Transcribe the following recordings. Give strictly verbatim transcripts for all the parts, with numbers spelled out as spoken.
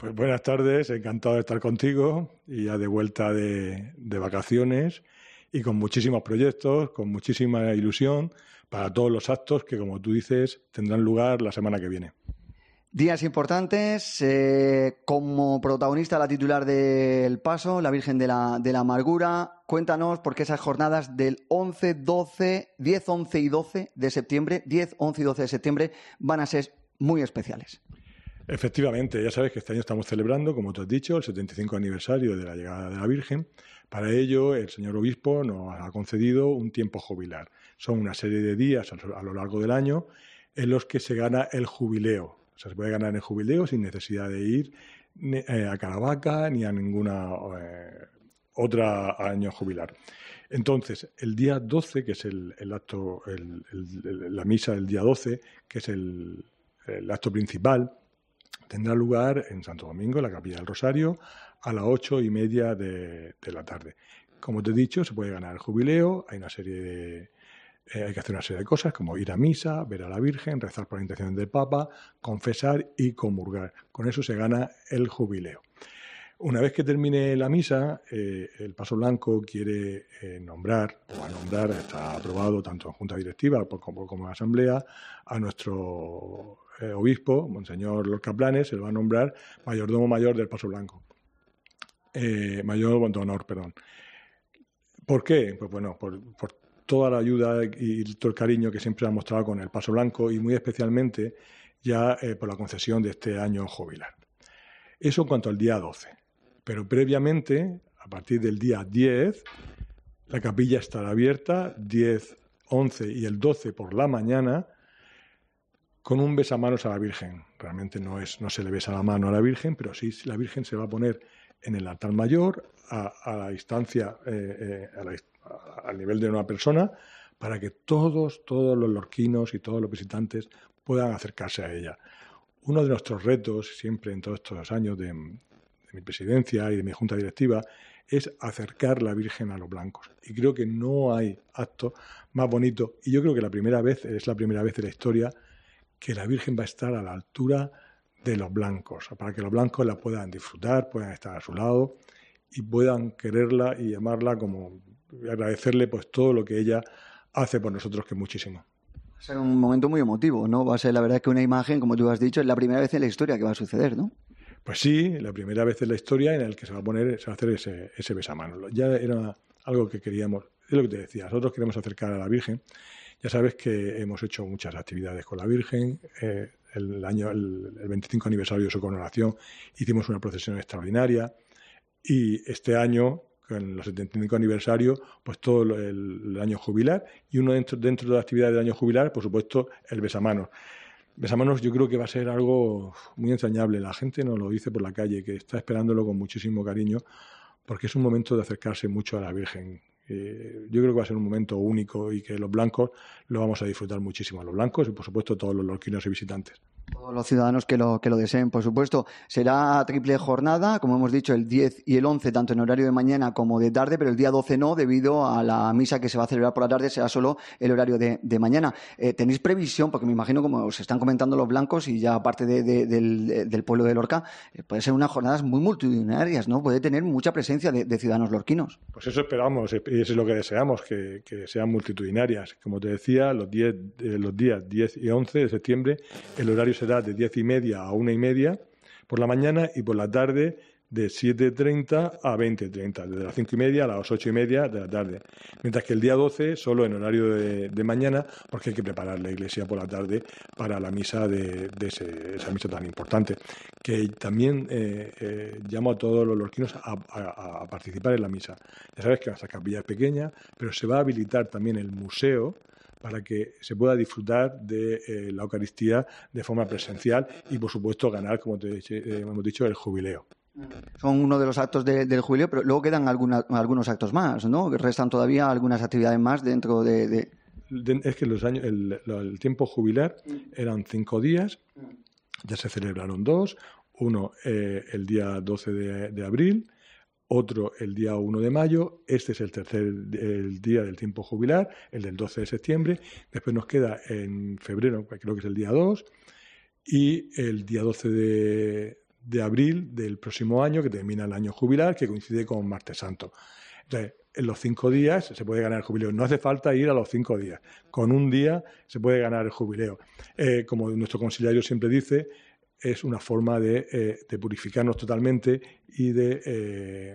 Pues buenas tardes, encantado de estar contigo y ya de vuelta de, de vacaciones y con muchísimos proyectos, con muchísima ilusión para todos los actos que, como tú dices, tendrán lugar la semana que viene. Días importantes, eh, como protagonista la titular del Paso, la Virgen de la, de la Amargura. Cuéntanos por qué esas jornadas del once, doce, diez, once y doce de septiembre, diez, once y doce de septiembre van a ser muy especiales. Efectivamente, ya sabes que este año estamos celebrando, como tú has dicho, el setenta y cinco aniversario de la llegada de la Virgen. Para ello, el señor obispo nos ha concedido un tiempo jubilar. Son una serie de días a lo largo del año en los que se gana el jubileo. O sea, se puede ganar el jubileo sin necesidad de ir a Caravaca ni a ninguna eh, otra año jubilar. Entonces, el día doce, que es el, el acto, el, el, la misa del día doce, que es el, el acto principal, tendrá lugar en Santo Domingo, en la Capilla del Rosario, a las ocho y media de, de la tarde. Como te he dicho, se puede ganar el jubileo, hay una serie de, eh, hay que hacer una serie de cosas como ir a misa, ver a la Virgen, rezar por la intención del Papa, confesar y comulgar. Con eso se gana el jubileo. Una vez que termine la misa, eh, el Paso Blanco quiere eh, nombrar, o va a nombrar, está aprobado tanto en Junta Directiva como, como en Asamblea, a nuestro eh, obispo, Monseñor Lorca Planes, se lo va a nombrar mayordomo mayor del Paso Blanco. Eh, mayor de honor, perdón. ¿Por qué? Pues bueno, por, por toda la ayuda y todo el cariño que siempre ha mostrado con el Paso Blanco y muy especialmente ya eh, por la concesión de este año jubilar. Eso en cuanto al día doce. Pero previamente, a partir del día diez, la capilla estará abierta, diez, once y el doce por la mañana, con un besamanos a la Virgen. Realmente no, es, no se le besa la mano a la Virgen, pero sí la Virgen se va a poner en el altar mayor, a, a la distancia, eh, eh, a la, a, al nivel de una persona, para que todos, todos los lorquinos y todos los visitantes puedan acercarse a ella. Uno de nuestros retos, siempre en todos estos años de, de mi presidencia y de mi junta directiva, es acercar la Virgen a los blancos. Y creo que no hay acto más bonito. Y yo creo que la primera vez, es la primera vez en la historia, que la Virgen va a estar a la altura de los blancos, para que los blancos la puedan disfrutar, puedan estar a su lado y puedan quererla y amarla, como y agradecerle pues todo lo que ella hace por nosotros, que es muchísimo. Va a ser un momento muy emotivo, ¿no? Va a ser la verdad que una imagen, como tú has dicho, es la primera vez en la historia que va a suceder, ¿no? Pues sí, la primera vez en la historia en la que se va a poner, se va a hacer ese, ese besamanos. Ya era algo que queríamos, es lo que te decía, nosotros queremos acercar a la Virgen. Ya sabes que hemos hecho muchas actividades con la Virgen. Eh, el año, el, el veinticinco aniversario de su coronación hicimos una procesión extraordinaria y este año, en los setenta y cinco aniversario, pues todo el, el año jubilar y uno dentro, dentro de las actividades del año jubilar, por supuesto, el besamanos. Besamanos yo creo que va a ser algo muy entrañable. La gente nos lo dice por la calle, que está esperándolo con muchísimo cariño, porque es un momento de acercarse mucho a la Virgen. Eh, yo creo que va a ser un momento único y que los blancos lo vamos a disfrutar muchísimo. Los blancos y, por supuesto, todos los lorquinos y visitantes. Todos los ciudadanos que lo, que lo deseen, por supuesto. Será triple jornada, como hemos dicho, el diez y el once, tanto en horario de mañana como de tarde, pero el día doce no, debido a la misa que se va a celebrar por la tarde, será solo el horario de, de mañana. Eh, ¿Tenéis previsión? Porque me imagino, como os están comentando los blancos y ya aparte de, de, del, del pueblo de Lorca, eh, puede ser unas jornadas muy multitudinarias, ¿no? Puede tener mucha presencia de, de ciudadanos lorquinos. Pues eso esperamos y eso es lo que deseamos, que, que sean multitudinarias. Como te decía, los, diez, eh, los días diez y once de septiembre, el horario será de diez y media a una y media por la mañana y por la tarde de siete y treinta a veinte y treinta, desde las cinco y media a las ocho y media de la tarde. Mientras que el día doce, solo en horario de, de mañana, porque hay que preparar la iglesia por la tarde para la misa de, de ese, esa misa tan importante. Que también eh, eh, llamo a todos los lorquinos a, a, a participar en la misa. Ya sabes que nuestra capilla es pequeña, pero se va a habilitar también el museo para que se pueda disfrutar de eh, la Eucaristía de forma presencial y, por supuesto, ganar, como te eh, hemos dicho, el jubileo. Son uno de los actos de, del jubileo, pero luego quedan alguna, algunos actos más, ¿no? Restan todavía algunas actividades más dentro de... de... de es que los años, el, el tiempo jubilar eran cinco días, ya se celebraron dos, uno eh, el día doce de, de abril, otro el día uno de mayo, este es el tercer el día del tiempo jubilar, el del doce de septiembre, después nos queda en febrero, creo que es el día dos, y el día doce de, de abril del próximo año, que termina el año jubilar, que coincide con Martes Santo. Entonces, en los cinco días se puede ganar el jubileo. No hace falta ir a los cinco días. Con un día se puede ganar el jubileo. Eh, como nuestro conciliario siempre dice, es una forma de, eh, de purificarnos totalmente y de, eh,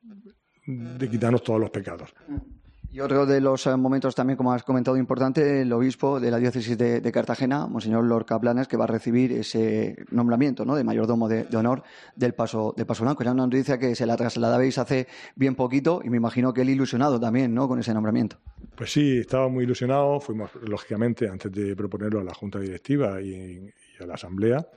de quitarnos todos los pecados. Y otro de los momentos también, como has comentado, importante, el obispo de la diócesis de, de Cartagena, Monseñor Lorca Blanes, que va a recibir ese nombramiento, ¿no?, de mayordomo de, de honor del Paso, de Paso Blanco. Era una noticia que se la trasladabais hace bien poquito y me imagino que él ilusionado también, ¿no?, con ese nombramiento. Pues sí, estaba muy ilusionado. Fuimos, lógicamente, antes de proponerlo a la Junta Directiva y, y a la Asamblea,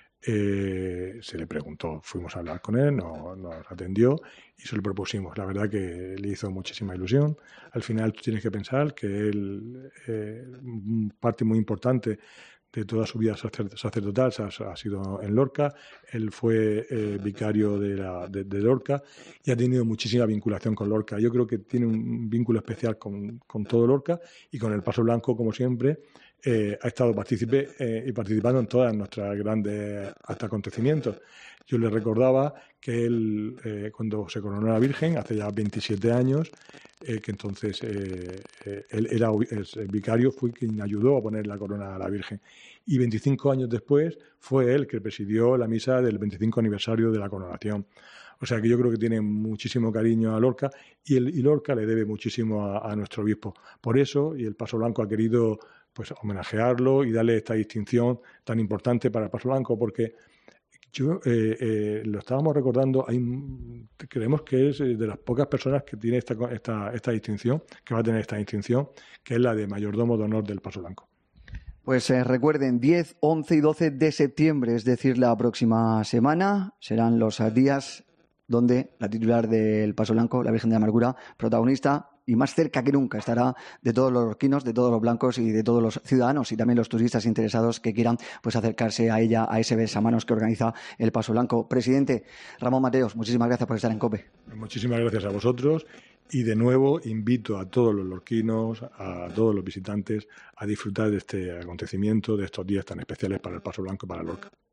Eh, se le preguntó, fuimos a hablar con él, no, nos atendió y se lo propusimos. La verdad que le hizo muchísima ilusión. Al final tú tienes que pensar que él, eh, parte muy importante de toda su vida sacerdotal ha sido en Lorca. Él fue eh, vicario de, la, de, de Lorca y ha tenido muchísima vinculación con Lorca. Yo creo que tiene un vínculo especial con, con todo Lorca y con el Paso Blanco, como siempre. Eh, ha estado partícipe eh, y participando en todas nuestras grandes hasta acontecimientos. Yo le recordaba que él, eh, cuando se coronó a la Virgen, hace ya veintisiete años, eh, que entonces eh, eh, él era el vicario, fue quien ayudó a poner la corona a la Virgen. Y veinticinco años después fue él que presidió la misa del veinticinco aniversario de la coronación. O sea que yo creo que tiene muchísimo cariño a Lorca y, el, y Lorca le debe muchísimo a, a nuestro obispo. Por eso, y el Paso Blanco ha querido pues homenajearlo y darle esta distinción tan importante para el Paso Blanco, porque yo eh, eh, lo estábamos recordando, hay, creemos que es de las pocas personas que tiene esta, esta, esta distinción, que va a tener esta distinción, que es la de mayordomo de honor del Paso Blanco. Pues eh, recuerden, diez, once y doce de septiembre, es decir, la próxima semana, serán los días donde la titular del Paso Blanco, la Virgen de la Amargura, protagonista y más cerca que nunca estará de todos los lorquinos, de todos los blancos y de todos los ciudadanos y también los turistas interesados que quieran pues acercarse a ella, a ese besamanos que organiza el Paso Blanco. Presidente Ramón Mateos, muchísimas gracias por estar en COPE. Muchísimas gracias a vosotros y de nuevo invito a todos los lorquinos, a todos los visitantes a disfrutar de este acontecimiento, de estos días tan especiales para el Paso Blanco y para Lorca.